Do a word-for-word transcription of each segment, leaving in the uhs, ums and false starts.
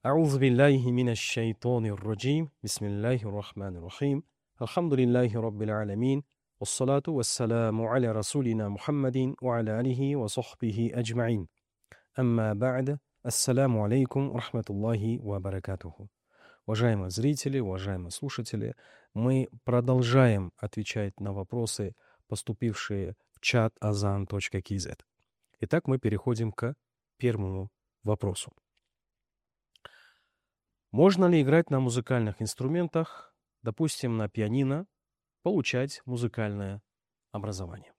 أعوذ بالله من الشيطان الرجيم بسم الله الرحمن الرحيم الحمد لله رب العالمين والصلاة والسلام على رسولنا محمد وعلى آله وصحبه أجمعين أما بعد Ассаляму алейкум рахматуллахи ва баракатуху. Уважаемые зрители, уважаемые слушатели, мы продолжаем отвечать на вопросы, поступившие в чат азан точка кей зет. Итак, мы переходим к первому вопросу. Можно ли играть на музыкальных инструментах, допустим, на пианино, получать музыкальное образование?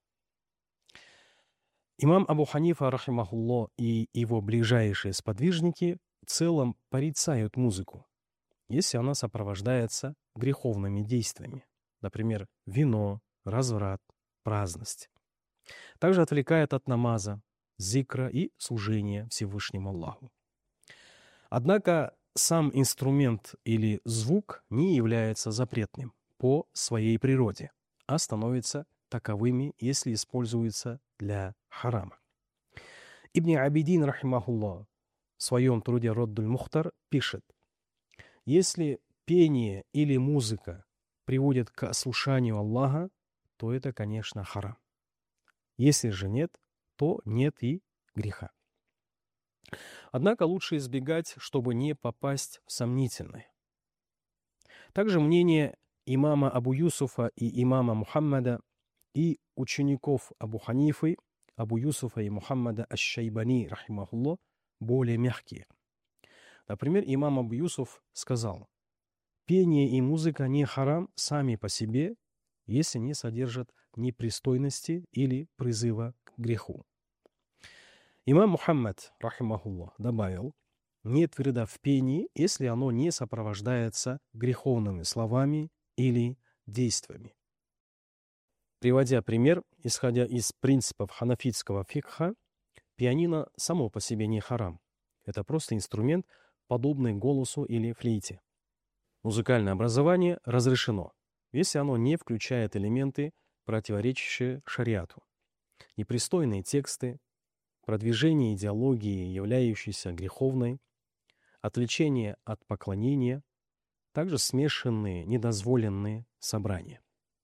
Имам Абу Ханифа, рахимахулло, и его ближайшие сподвижники в целом порицают музыку, если она сопровождается греховными действиями, например, вино, разврат, праздность. Также отвлекает от намаза, зикра и служения Всевышнему Аллаху. Однако сам инструмент или звук не является запретным по своей природе, а становится таковыми, если используется для харама. Ибн Абидин, рахимахуллах, в своем труде Раддуль Мухтар пишет: если пение или музыка приводит к ослушанию Аллаха, то это, конечно, харам. Если же нет, то нет и греха. Однако лучше избегать, чтобы не попасть в сомнительное. Также мнение имама Абу Юсуфа и имама Мухаммада и учеников Абу Ханифы, Абу Юсуфа и Мухаммада аш-Шайбани, рахимахулло, более мягкие. Например, имам Абу Юсуф сказал: пение и музыка не харам сами по себе, если не содержат непристойности или призыва к греху. Имам Мухаммад, рахимахулло, добавил: нет вреда в пении, если оно не сопровождается греховными словами или действиями. Приводя пример, исходя из принципов ханафитского фикха, пианино само по себе не харам. Это просто инструмент, подобный голосу или флейте. Музыкальное образование разрешено, если оно не включает элементы, противоречащие шариату, непристойные тексты, продвижение идеологии, являющейся греховной, отвлечение от поклонения, также смешанные, недозволенные собрания.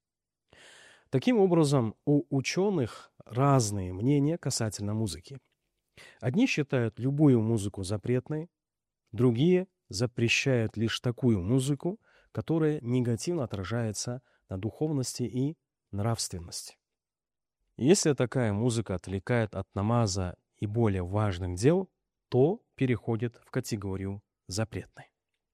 Таким образом, у ученых разные мнения касательно музыки. Одни считают любую музыку запретной, другие запрещают лишь такую музыку, которая негативно отражается на духовности и нравственности. Если такая музыка отвлекает от намаза и более важных дел, то переходит в категорию запретной.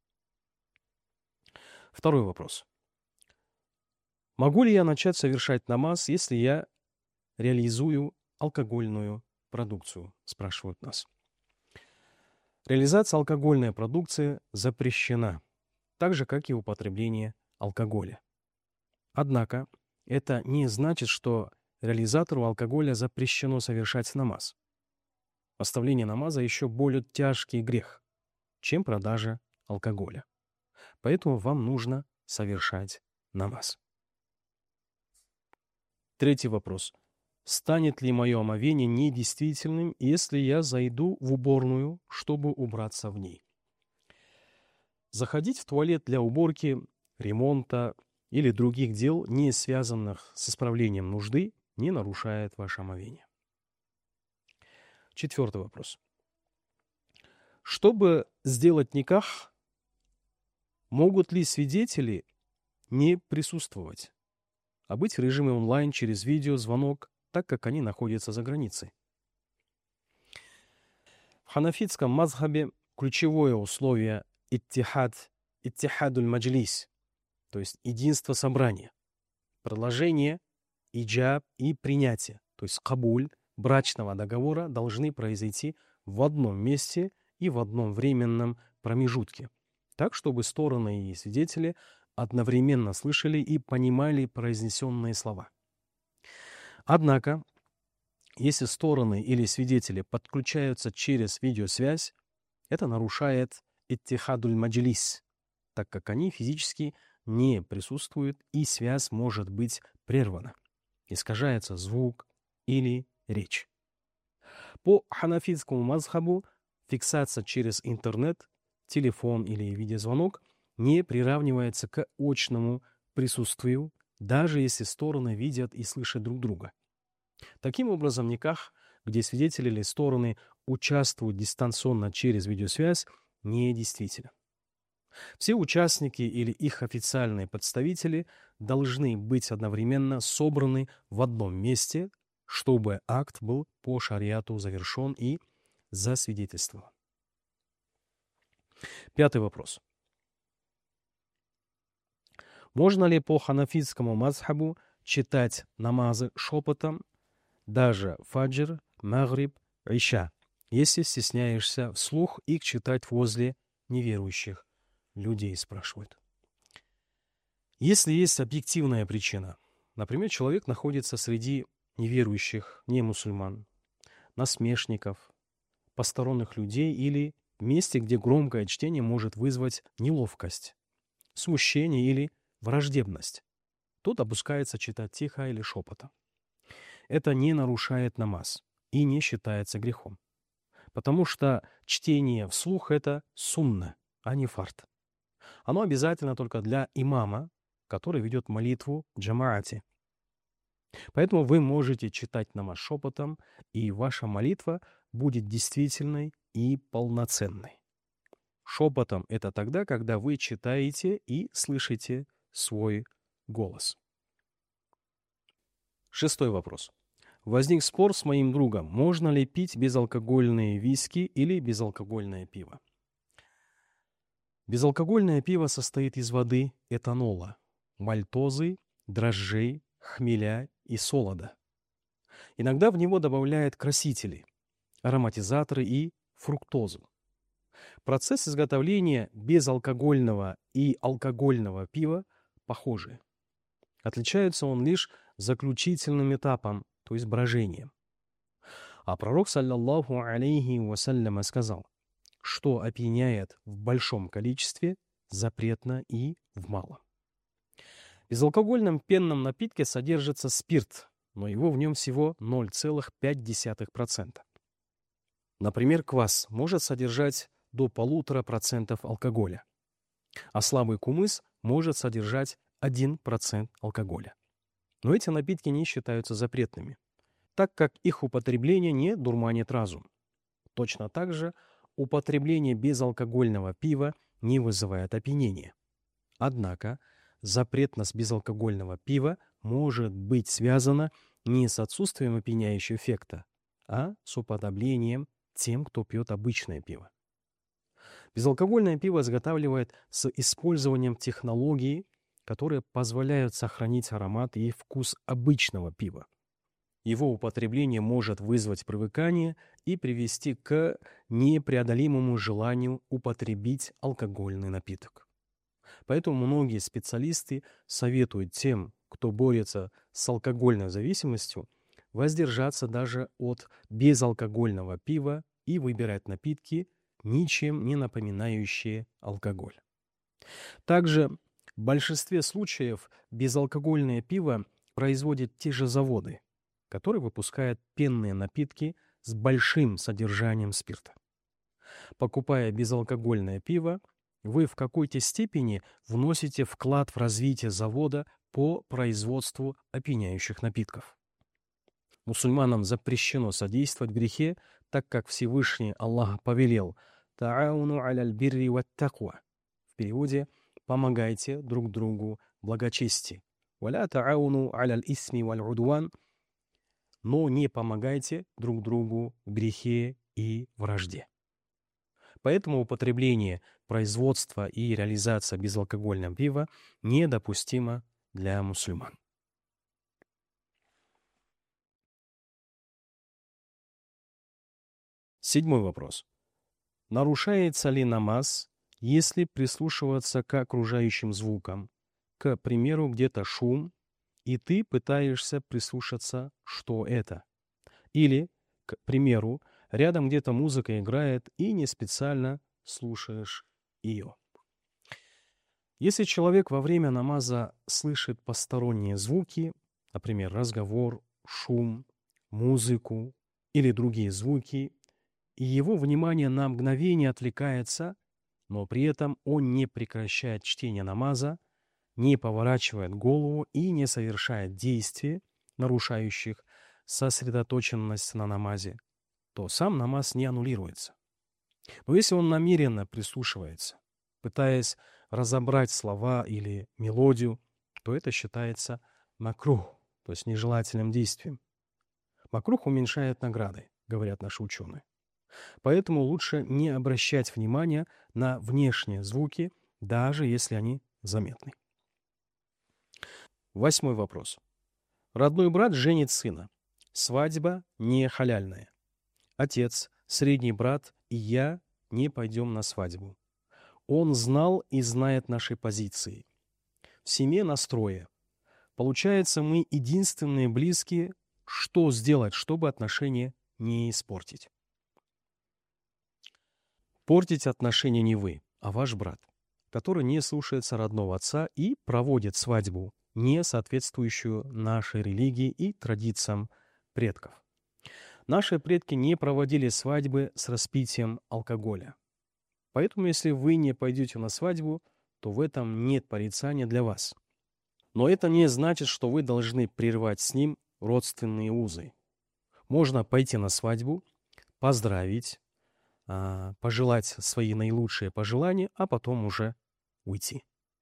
Второй вопрос. Могу ли я начать совершать намаз, если я реализую алкогольную продукцию, спрашивают нас. Реализация алкогольной продукции запрещена, так же, как и употребление алкоголя. Однако, это не значит, что реализатору алкоголя запрещено совершать намаз. Оставление намаза еще более тяжкий грех, чем продажа алкоголя. Поэтому вам нужно совершать намаз. Третий вопрос. Станет ли мое омовение недействительным, если я зайду в уборную, чтобы убраться в ней? Заходить в туалет для уборки, ремонта или других дел, не связанных с исправлением нужды, не нарушает ваше омовение. Четвертый вопрос. Чтобы сделать никах, могут ли свидетели не присутствовать, а быть в режиме онлайн через видеозвонок, так как они находятся за границей? В ханафитском мазхабе ключевое условие иттихад, иттихадуль маджлис, то есть единство собрания, продолжение, иджаб и принятие, то есть кабуль брачного договора должны произойти в одном месте и в одном временном промежутке, так, чтобы стороны и свидетели одновременно слышали и понимали произнесенные слова. Однако, если стороны или свидетели подключаются через видеосвязь, это нарушает иттихадуль маджлис, так как они физически не присутствуют и связь может быть прервана, искажается звук или речь. По ханафитскому мазхабу фиксация через интернет телефон или видеозвонок не приравнивается к очному присутствию, даже если стороны видят и слышат друг друга. Таким образом, никах, где свидетели или стороны участвуют дистанционно через видеосвязь, недействителен. Все участники или их официальные представители должны быть одновременно собраны в одном месте, чтобы акт был по шариату завершен и засвидетельствован. Пятый вопрос. Можно ли по ханафитскому мазхабу читать намазы шепотом, даже фаджр, магриб, иша, если стесняешься вслух их читать возле неверующих людей, спрашивают. Если есть объективная причина, например, человек находится среди неверующих, не мусульман, насмешников, посторонних людей или в месте, где громкое чтение может вызвать неловкость, смущение или враждебность, то допускается читать тихо или шепотом. Это не нарушает намаз и не считается грехом, потому что чтение вслух – это сунна, а не фард. Оно обязательно только для имама, который ведет молитву в джамаате. Поэтому вы можете читать намаз шепотом, и ваша молитва будет действительной и полноценной. Шепотом – это тогда, когда вы читаете и слышите свой голос. Шестой вопрос. Возник спор с моим другом, можно ли пить безалкогольные виски или безалкогольное пиво. Безалкогольное пиво состоит из воды, этанола, мальтозы, дрожжей, хмеля и солода. Иногда в него добавляют красители, ароматизаторы и фруктозу. Процесс изготовления безалкогольного и алкогольного пива похожи. Отличается он лишь заключительным этапом, то есть брожением. А пророк, саллаллаху алейхи вассаляма, сказал, что опьяняет в большом количестве, запретно и в малом. В безалкогольном пенном напитке содержится спирт, но его в нем всего ноль целых пять десятых процента. Например, квас может содержать до полутора процентов алкоголя, а слабый кумыс может содержать один процент алкоголя. Но эти напитки не считаются запретными, так как их употребление не дурманит разум. Точно так же употребление безалкогольного пива не вызывает опьянения. Однако запретность безалкогольного пива может быть связана не с отсутствием опьяняющего эффекта, а с уподоблением тем, кто пьет обычное пиво. Безалкогольное пиво изготавливают с использованием технологий, которые позволяют сохранить аромат и вкус обычного пива. Его употребление может вызвать привыкание и привести к непреодолимому желанию употребить алкогольный напиток. Поэтому многие специалисты советуют тем, кто борется с алкогольной зависимостью, воздержаться даже от безалкогольного пива и выбирать напитки, ничем не напоминающие алкоголь. Также в большинстве случаев безалкогольное пиво производят те же заводы, которые выпускают пенные напитки с большим содержанием спирта. Покупая безалкогольное пиво, вы в какой-то степени вносите вклад в развитие завода по производству опьяняющих напитков. Мусульманам запрещено содействовать в грехе, так как Всевышний Аллах повелел «Та'ауну аляль бирри ват таква». В переводе «помогайте друг другу в благочестии». «Валя та'ауну аляль исми валь удван», но не помогайте друг другу в грехе и вражде. Поэтому употребление, производство и реализация безалкогольного пива недопустимо для мусульман. Седьмой вопрос. Нарушается ли намаз, если прислушиваться к окружающим звукам? К примеру, где-то шум, и ты пытаешься прислушаться, что это. Или, к примеру, рядом где-то музыка играет, и не специально слушаешь ее. Если человек во время намаза слышит посторонние звуки, например, разговор, шум, музыку или другие звуки, и его внимание на мгновение отвлекается, но при этом он не прекращает чтение намаза, не поворачивает голову и не совершает действий, нарушающих сосредоточенность на намазе, то сам намаз не аннулируется. Но если он намеренно прислушивается, пытаясь разобрать слова или мелодию, то это считается макрух, то есть нежелательным действием. Макрух уменьшает награды, говорят наши ученые. Поэтому лучше не обращать внимания на внешние звуки, даже если они заметны. Восьмой вопрос. Родной брат женит сына. Свадьба не халяльная. Отец, средний брат и я не пойдем на свадьбу. Он знал и знает наши позиции. В семье настрое. Получается, мы единственные близкие. Что сделать, чтобы отношения не испортить? Портить отношения не вы, а ваш брат, который не слушается родного отца и проводит свадьбу, не соответствующую нашей религии и традициям предков. Наши предки не проводили свадьбы с распитием алкоголя. Поэтому, если вы не пойдете на свадьбу, то в этом нет порицания для вас. Но это не значит, что вы должны прервать с ним родственные узы. Можно пойти на свадьбу, поздравить, пожелать свои наилучшие пожелания, а потом уже уйти.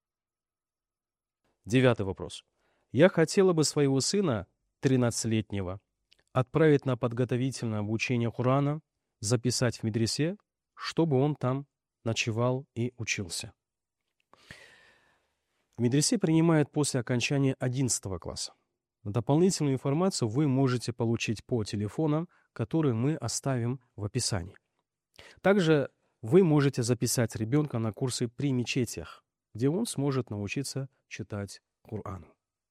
Девятый вопрос. Я хотела бы своего сына, тринадцатилетнего, отправить на подготовительное обучение Корана, записать в медресе, чтобы он там ночевал и учился. В медресе принимают после окончания одиннадцатого класса. Дополнительную информацию вы можете получить по телефонам, которые мы оставим в описании. Также вы можете записать ребенка на курсы при мечетях, где он сможет научиться читать Коран.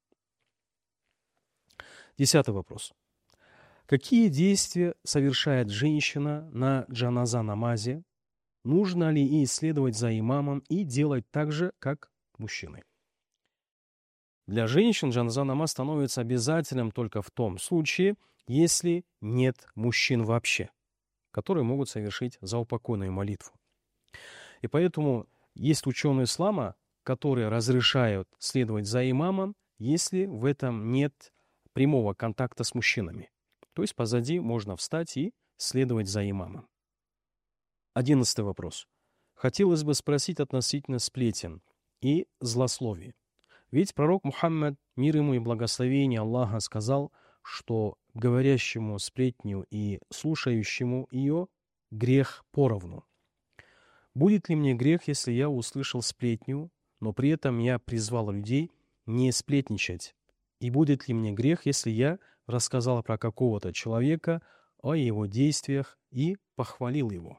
Десятый вопрос. Какие действия совершает женщина на джаназа намазе? Нужно ли ей следовать за имамом и делать так же, как мужчины? Для женщин джаназа намаз становится обязательным только в том случае, если нет мужчин вообще, которые могут совершить заупокойную молитву. И поэтому есть ученые ислама, которые разрешают следовать за имамом, если в этом нет прямого контакта с мужчинами. То есть позади можно встать и следовать за имамом. Одиннадцатый вопрос. Хотелось бы спросить относительно сплетен и злословий. Ведь пророк Мухаммад, мир ему и благословение Аллаха, сказал, что говорящему сплетню и слушающему ее грех поровну. Будет ли мне грех, если я услышал сплетню, но при этом я призвал людей не сплетничать? И будет ли мне грех, если я рассказал про какого-то человека, о его действиях и похвалил его?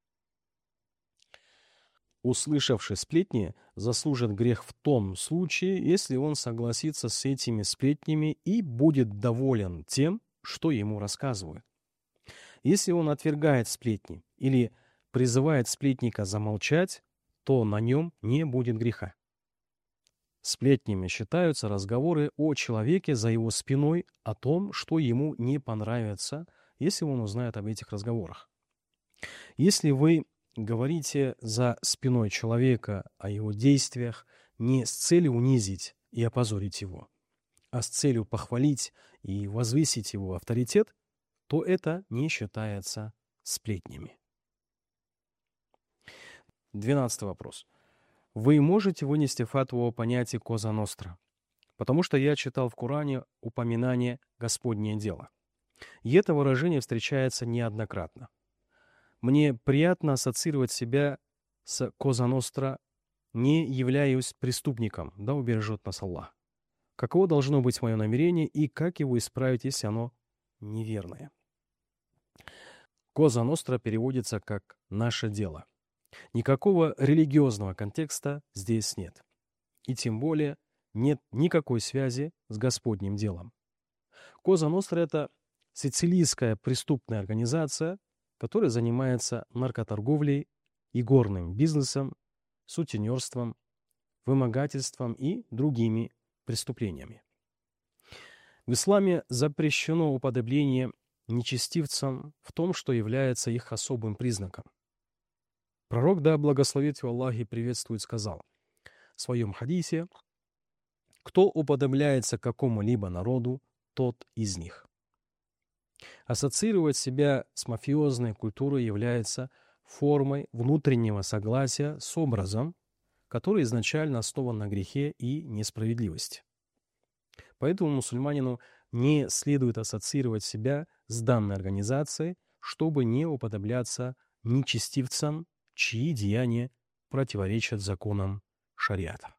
Услышавший сплетни заслужит грех в том случае, если он согласится с этими сплетнями и будет доволен тем, что ему рассказывают. Если он отвергает сплетни или призывает сплетника замолчать, то на нем не будет греха. Сплетнями считаются разговоры о человеке за его спиной о том, что ему не понравится, если он узнает об этих разговорах. Если вы говорите за спиной человека о его действиях не с целью унизить и опозорить его, а с целью похвалить и возвысить его авторитет, то это не считается сплетнями. Двенадцатый вопрос. Вы можете вынести фатву о понятии коза ностра? Потому что я читал в Коране упоминание «Господнее дело». И это выражение встречается неоднократно. Мне приятно ассоциировать себя с коза ностра, не являюсь преступником, да убережет нас Аллах. Каково должно быть мое намерение и как его исправить, если оно неверное? Коза ностра переводится как «наше дело». Никакого религиозного контекста здесь нет. И тем более нет никакой связи с Господним делом. Коза ностра – это сицилийская преступная организация, которая занимается наркоторговлей, игорным бизнесом, сутенерством, вымогательством и другими преступлениями. В исламе запрещено уподобление нечестивцам в том, что является их особым признаком. Пророк, да благословит его Аллах и приветствует, сказал в своем хадисе: «Кто уподобляется какому-либо народу, тот из них». Ассоциировать себя с мафиозной культурой является формой внутреннего согласия с образом, который изначально основан на грехе и несправедливости. Поэтому мусульманину не следует ассоциировать себя с данной организацией, чтобы не уподобляться нечестивцам, чьи деяния противоречат законам шариата.